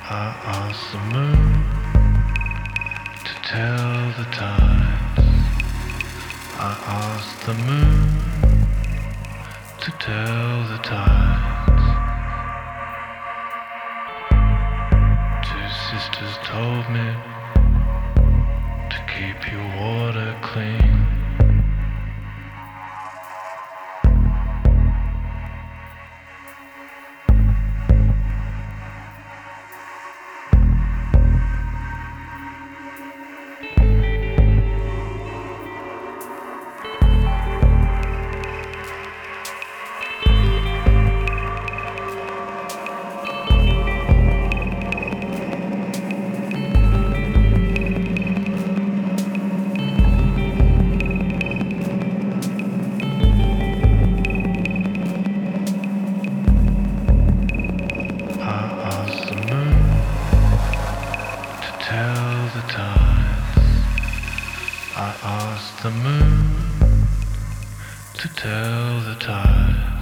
I asked the moon to tell the tides. I asked the moon to tell the tides. Two sisters told me to keep your water clean. Tell the tides. I asked the moon to tell the tides.